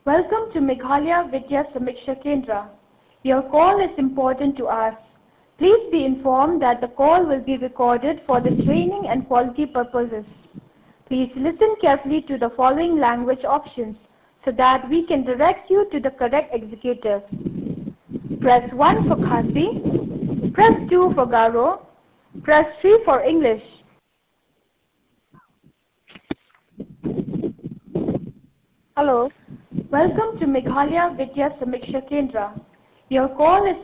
Welcome to Meghalaya Vidya Samiksha Kendra. Your call is important to us. Please be informed that the call will be recorded for the training and quality purposes. Please listen carefully to the following language options so that we can direct you to the correct executive. Press 1 for Khasi, press 2 for Garo, press 3 for English. Hello. Welcome to Meghalaya Vidya Samiksha Kendra. Your call is